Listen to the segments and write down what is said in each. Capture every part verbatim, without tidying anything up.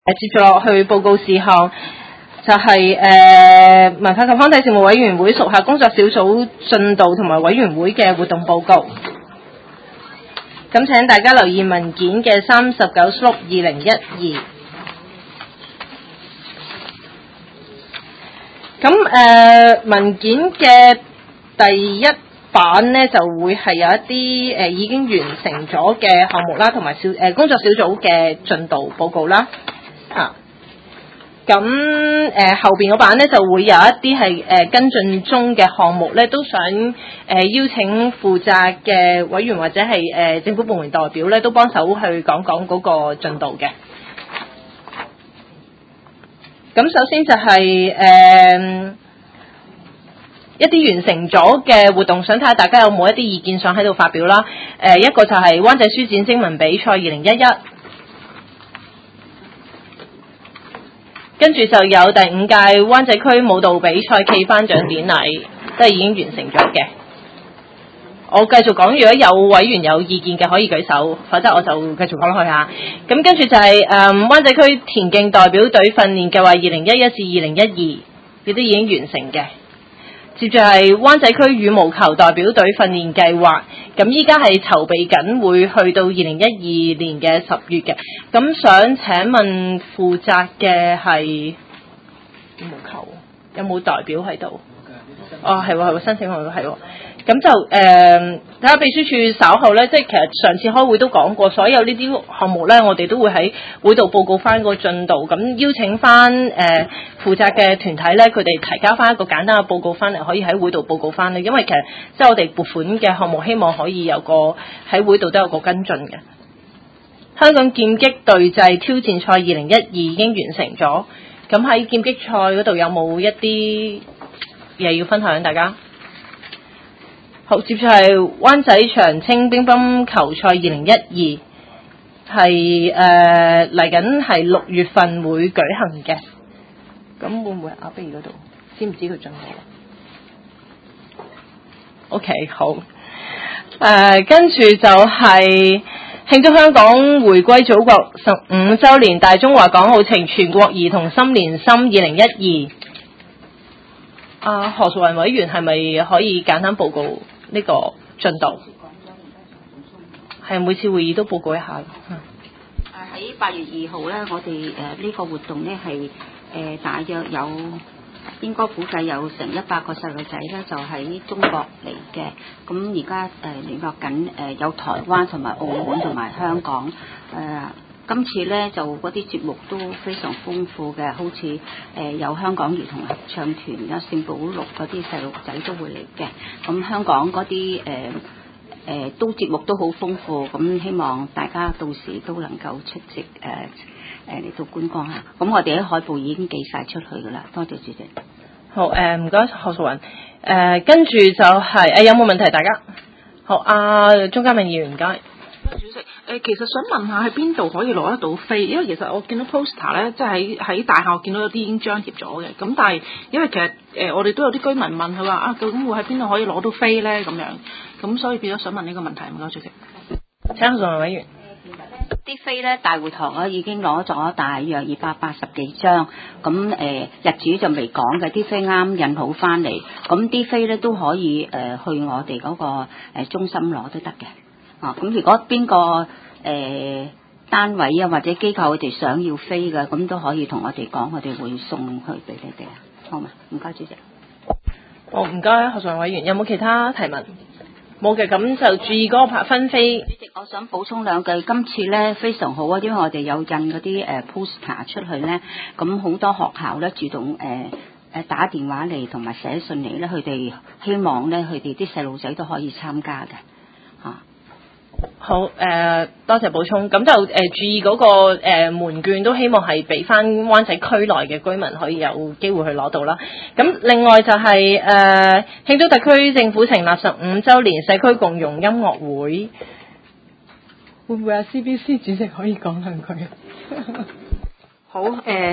接住落去報告事項就係、是、誒、呃、文化及康體事務委員會屬下工作小組進度同埋委員會嘅活動報告。咁請大家留意文件嘅三十九 slot 二零一二。咁誒、呃、文件嘅第一版呢，就會係有一啲誒、呃、已經完成咗嘅項目啦，同埋小誒、呃、工作小組嘅進度報告啦。啊，咁誒、呃、後邊嗰版咧就會有一啲係誒跟進中嘅項目咧，都想誒、呃、邀請負責嘅委員或者係誒、呃、政府部門代表咧，都幫手去講講嗰個進度嘅。咁首先就係、是、誒、呃、一啲完成咗嘅活動，想睇下大家有冇一啲意見想喺度發表啦。誒、呃、一個就係灣仔書展徵文比賽二零一一。跟住就有第五屆灣仔區舞蹈比賽暨頒獎典禮，都係已經完成咗嘅。我繼續講，如果有委員有意見嘅可以舉手，否則我就繼續講落去嚇。咁跟住就係、是、誒、嗯、灣仔區田徑代表隊訓練計劃二零一一至二零一二，亦都已經完成嘅。接住係灣仔區羽毛球代表隊訓練計劃，咁依家係籌備緊，會去到二零一二年嘅十月嘅。咁想請問負責嘅係羽毛球有冇代表喺度？哦，係喎係喎，申請項目係喎。咁就誒睇下秘書處稍後咧，即係其實上次開會都講過，所有呢啲項目咧，我哋都會喺會度報告翻個進度，咁邀請翻誒、呃、負責嘅團體咧，佢哋提交翻一個簡單嘅報告翻嚟，可以喺會度報告翻咧。因為其實即係我哋撥款嘅項目，希望可以有個喺會度都有個跟進嘅。香港劍擊隊際挑戰賽二零一二已經完成咗，咁喺劍擊賽嗰度有冇一啲嘢要分享大家？好，接住係灣仔長青乒乓球賽二零一二，係誒嚟緊係六月份會舉行嘅。咁會唔會阿比嗰度？知唔知佢進度 ？OK， 好。誒、呃，跟住就係慶祝香港回歸祖國十五週年大中華港澳情全國兒童心連心二零一二。阿何淑雲委員係咪可以簡單報告呢個進度？係每次會議都報告一下。嗯。 誒喺八月二號咧，我哋誒呢個活動咧係誒大約有應該估計有成一百個細路仔咧，就喺中國嚟嘅。咁而家誒聯絡緊誒有台灣同埋澳門同埋香港誒。呃今次咧就嗰啲節目都非常豐富嘅，好似誒、呃、有香港兒童合唱團啦、聖保祿嗰啲細路仔都會嚟嘅。咁香港嗰啲誒誒都節目都好豐富，咁希望大家到時都能夠出席誒誒嚟到觀光下。咁我哋喺海報已經寄晒出去噶啦，多謝主席。 好誒，唔該何淑雲。誒跟住就係、是、誒、呃、有冇問題大家？好，阿鍾嘉明議員唔該。 主席，誒、呃、其實想問下喺邊度可以攞得到飛？因為其實我見到 poster 咧，即係喺喺大校見到有啲已經張貼咗嘅。咁但係因為其實誒、呃、我哋都有啲居民問佢話啊，究竟會喺邊度可以攞到飛咧？咁樣咁所以變咗想問呢個問題，唔該主席。 請何淑雲委員。 啲飛咧大會堂咧已經攞咗大約二百八十幾張，咁誒、呃、日子就未講嘅，啲飛啱印好翻嚟，咁啲飛咧都可以誒、呃、去我哋嗰個誒中心攞都得嘅。啊，咁如果邊個誒、呃、單位啊或者機構佢哋想要飛嘅，咁都可以同我哋講，我哋會送去俾你哋啊，好嘛？唔該，主席。 好，唔該，何淑雲委員，有冇其他提問？冇嘅，咁就注意嗰個拍分飛。 主席，我想補充兩句，今次咧非常好啊，因為我哋有印嗰啲誒 poster 出去咧，咁好多學校咧主動誒誒、呃、打電話嚟同埋寫信嚟咧，佢哋希望咧佢哋啲細路仔都可以參加嘅嚇。啊好，誒、呃、多謝補充，咁就誒、呃、注意嗰、那個誒、呃、門券都希望係俾翻灣仔區內嘅居民可以有機會去攞到啦。咁另外就係、是、誒、呃、慶祝特區政府成立十五週年社區共融音樂會，會唔會啊 C B C 主席可以講兩句？ 好誒。呃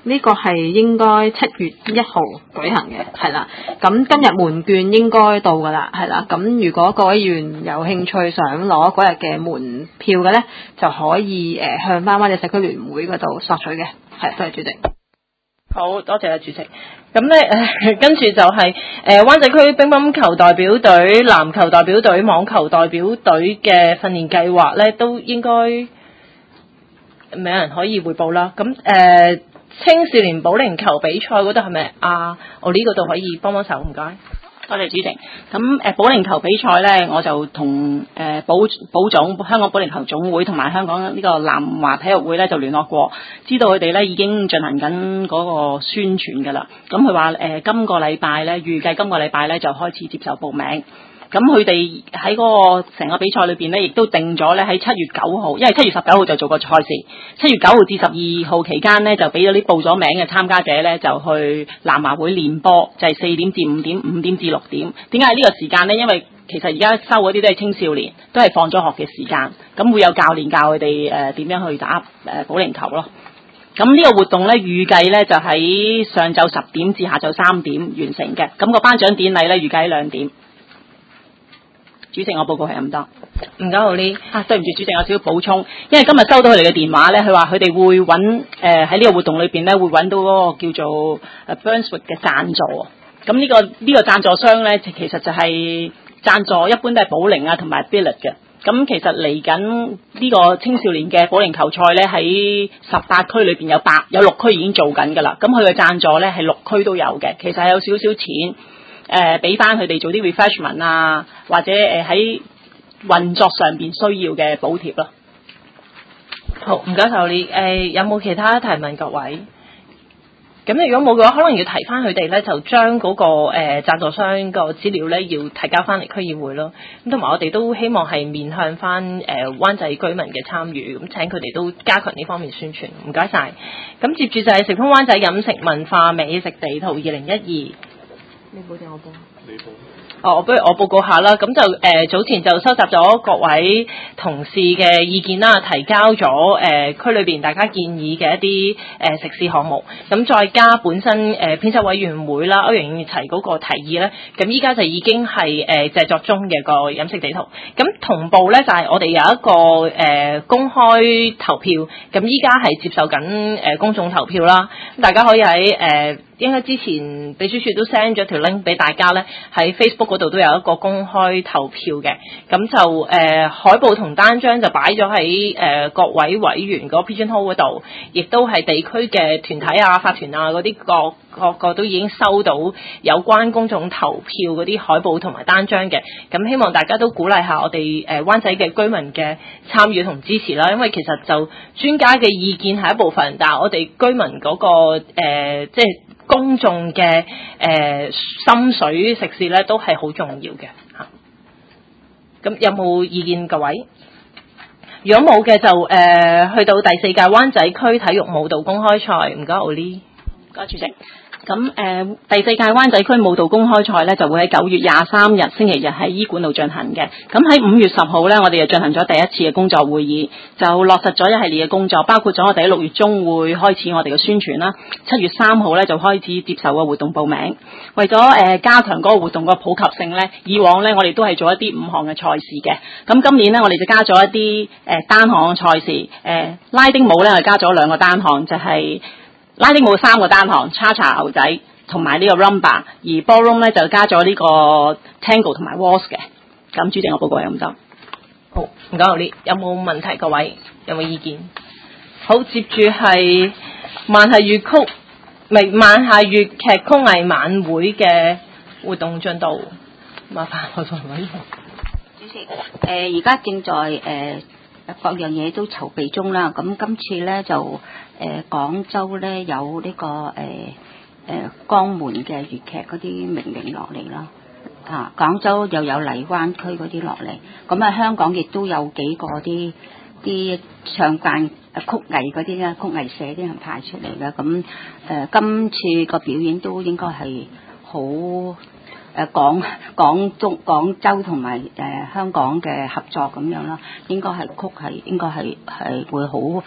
呢個係應該七月一號舉行嘅，係啦。咁今日門券應該到㗎啦，係啦。咁如果各位議員有興趣想攞嗰日嘅門票嘅咧，就可以誒、呃、向翻灣仔社區聯會嗰度索取嘅。係，多謝主席。 好多謝啊，主席。咁咧誒，跟住就係、是、誒、呃、灣仔區乒乓球代表隊、籃球代表隊、網球代表隊嘅訓練計劃咧，都應該未有人可以匯報啦。咁誒、呃、青少年保齡球比賽嗰度係咪啊？我呢嗰度可以幫幫手，唔該。 多謝主席。咁誒保齡球比賽咧，我就同誒保保總香港保齡球總會同埋香港呢個南華體育會咧就聯絡過，知道佢哋咧已經進行緊嗰個宣傳㗎啦。咁佢話誒今個禮拜咧，預計今個禮拜咧就開始接受報名。咁佢哋喺嗰個成個比賽裏邊咧，亦都定咗咧喺七月九號，因為七月十九號就做個賽事，七月九號至十二號期間咧，就俾咗啲報咗名嘅參加者咧，就去南華會練波，就係四點至五點，五點至六點。點解係呢個時間咧？因為其實而家收嗰啲都係青少年，都係放咗學嘅時間，咁會有教練教佢哋誒點樣去打誒、呃、保齡球咯。咁呢個活動咧，預計咧就喺上晝十點至下晝三點完成嘅。咁、個頒獎典禮咧，預計喺兩點。主席，我報告係咁多。 唔該，好呢。 啊，對唔住，主席有少少補充，因為今日收到佢哋嘅電話咧，佢話佢哋會揾誒喺呢個活動裏邊咧，會揾到嗰個叫做誒 Burnswood 嘅贊助。咁呢、這個呢、這個贊助商咧，其實就係贊助一般都係保齡啊同埋 billet 嘅。咁其實嚟緊呢個青少年嘅保齡球賽咧，喺十八區裏邊有八有六區已經做緊㗎啦。咁佢嘅贊助咧係六區都有嘅，其實係有少少錢。誒俾翻佢哋做啲 refreshment 啊，或者誒喺、呃、運作上邊需要嘅補貼咯。 好，唔該晒你。誒、呃、有冇其他提問各位？咁如果冇嘅話，可能要提翻佢哋咧，就將嗰、那個誒、呃、贊助商個資料咧，要提交翻嚟區議會咯。咁同埋我哋都希望係面向翻誒、呃、灣仔居民嘅參與，咁請佢哋都加強呢方面宣傳。唔該晒。咁接住就係食通灣仔飲食文化美食地圖二零一二。你報定我報？你報。哦，不如我報告下啦。咁就誒、呃、早前就收集咗各位同事嘅意見啦，提交咗誒、呃、區裏邊大家建議嘅一啲誒、呃、食肆項目。咁再加本身誒編輯委員會啦，歐陽永齊嗰個提議咧，咁依家就已經係誒、呃、製作中嘅個飲食地圖。咁同步咧就係、是、我哋有一個誒、呃、公開投票，咁依家係接受緊誒、呃、公眾投票啦。大家可以喺誒、呃應該之前秘書處都 send 咗條 link 俾大家咧，喺 Facebook 嗰度都有一個公開投票嘅，咁就誒、呃、海報同單張就擺咗喺誒各位委員嗰 Pigeon Hole 嗰度，亦都係地區嘅團體啊、法團啊嗰啲各個個都已經收到有關公眾投票嗰啲海報同埋單張嘅，咁希望大家都鼓勵下我哋誒、呃、灣仔嘅居民嘅參與同支持啦，因為其實就專家嘅意見係一部分，但係我哋居民嗰、那個、呃、即係公眾嘅誒、呃、心水食肆咧，都係好重要嘅嚇。咁有冇意見各位？如果冇嘅就誒、呃、去到第四屆灣仔區體育舞蹈公開賽，唔該 Oli， 唔該主席。咁誒、呃、第四屆灣仔區舞蹈公開賽咧，就會喺九月廿三日星期日喺醫館度進行嘅。咁喺五月十號咧，我哋就進行咗第一次嘅工作會議，就落實咗一系列嘅工作，包括咗我哋喺六月中會開始我哋嘅宣傳啦。七月三號咧就開始接受個活動報名。為咗誒、呃、加強嗰個活動個普及性咧，以往咧我哋都係做一啲五項嘅賽事嘅。咁今年咧我哋就加咗一啲誒、呃、單項嘅賽事，誒、呃、拉丁舞咧就加咗兩個單項，就係、是。拉丁舞三個單項，叉叉牛仔同埋呢個 rumba， 而 ballroom 咧就加咗呢個 tango 同埋 waltz 嘅。咁主席我報告係咁多。 好，唔該，你有冇問題？各位有冇意見？好，接住係萬夏粵曲，唔係萬夏粵劇曲藝晚會嘅活動進度。麻煩我再揾。 主席，誒而家正在誒。呃各樣嘢都籌備中啦，咁今次咧就誒、呃、廣州咧有呢、這個誒誒、呃、江門嘅粵劇嗰啲名伶落嚟啦，啊廣州又有荔灣區嗰啲落嚟，咁啊香港亦都有幾個啲啲唱慣曲藝嗰啲咧，曲藝社啲人派出嚟嘅，咁誒、呃、今次個表演都應該係好。誒廣廣中廣州同埋誒香港嘅合作咁樣啦，應該係曲係應該係係會好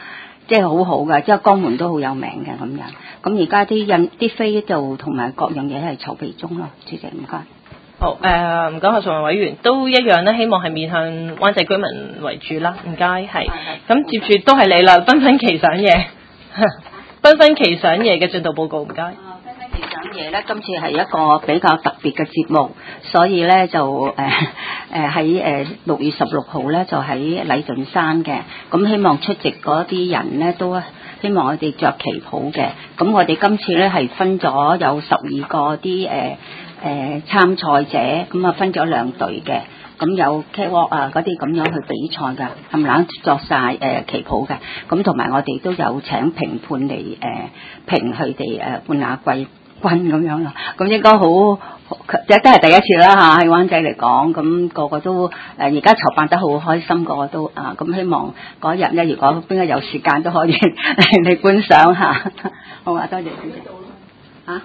即係好好嘅，即係江門都好有名嘅咁樣。咁而家啲印啲飛就同埋各樣嘢係籌備中咯，主席唔該。 好誒，唔該，何淑雲委員都一樣咧，希望係面向灣仔居民為主啦，唔該係。咁接住都係你啦，繽紛期賞夜，繽紛期賞夜嘅進度報告，唔該。 繽紛期賞夜咧，今次係一個比較特別嘅節目，所以咧就誒誒喺誒六月十六號咧就喺禮頓山嘅，咁希望出席嗰啲人咧都希望我哋着旗袍嘅，咁我哋今次咧係分咗有十二個啲誒。呃誒參賽者咁啊分咗兩隊嘅，咁有 catwalk 啊嗰啲咁樣去比賽㗎，冚唪唥作晒誒、呃、旗袍嘅，咁同埋我哋都有請評判嚟誒、呃、評佢哋誒冠亞季軍咁樣咯，咁應該好即係都係第一次啦嚇喺灣仔嚟講，咁、個個都誒而家籌辦得好開心，個個都啊咁希望嗰日咧，如果邊個有時間都可以嚟嚟觀賞下，好啊，多謝主席嚇。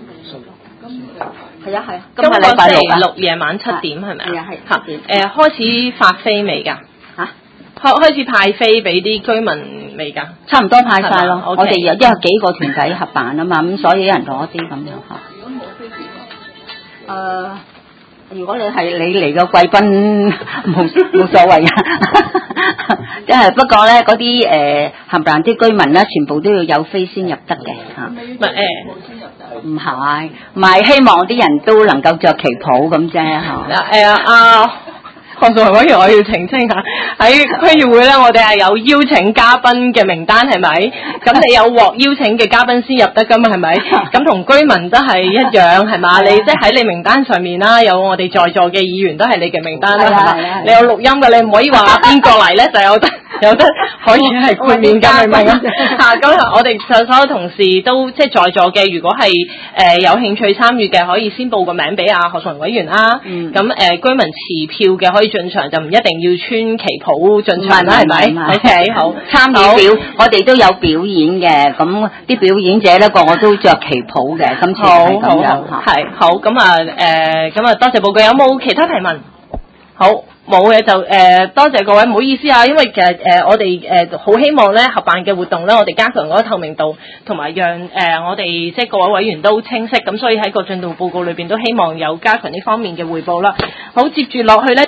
係啊係啊， 今個禮拜六六夜晚七點係咪啊？ 係啊係。 嚇誒開始發飛未㗎？嚇開開始派飛俾啲居民未㗎？ 差唔多派晒咯。 我哋有因為幾個團體合辦啊嘛，咁所以有人攞啲咁樣嚇。如果冇飛點啊？誒，如果你係你嚟嘅貴賓，冇冇所謂嘅。即係不過咧，嗰啲誒冚唪唥啲居民咧，全部都要有飛先入得嘅嚇。 唔係誒。 唔係，唔係希望啲人都能夠着旗袍咁啫嚇。 嗱誒啊，何淑雲委員，我要澄清下，喺區議會咧，我哋係有邀請嘉賓嘅名單係咪？咁你有獲邀請嘅嘉賓先入得㗎嘛係咪？咁同居民都係一樣係嘛？你即係喺你名單上面啦，有我哋在座嘅議員都係你嘅名單啦係嘛？你有錄音嘅，你唔可以話邊個嚟咧就有得。有得可以係豁免㗎，明唔明啊？嚇咁我哋所有同事都即係在座嘅，如果係誒、呃、有興趣參與嘅，可以先報個名俾阿何淑雲委員啦。咁誒、嗯呃、居民持票嘅可以進場，就唔一定要穿旗袍進場啦，係咪 ？OK 好， 參與表我哋都有表演嘅，咁啲表演者咧個個都着旗袍嘅，今次係咁樣嚇。 係好咁啊誒咁啊多謝報告，有冇其他提問？好。冇嘅就誒、呃、多謝各位，唔好意思啊，因為其實誒、呃、我哋誒好希望咧合辦嘅活動咧，我哋加強嗰個透明度，同埋讓誒、呃、我哋即係各位委員都清晰，咁所以喺個進度報告裏邊都希望有加強呢方面嘅彙報啦。好，接住落去咧。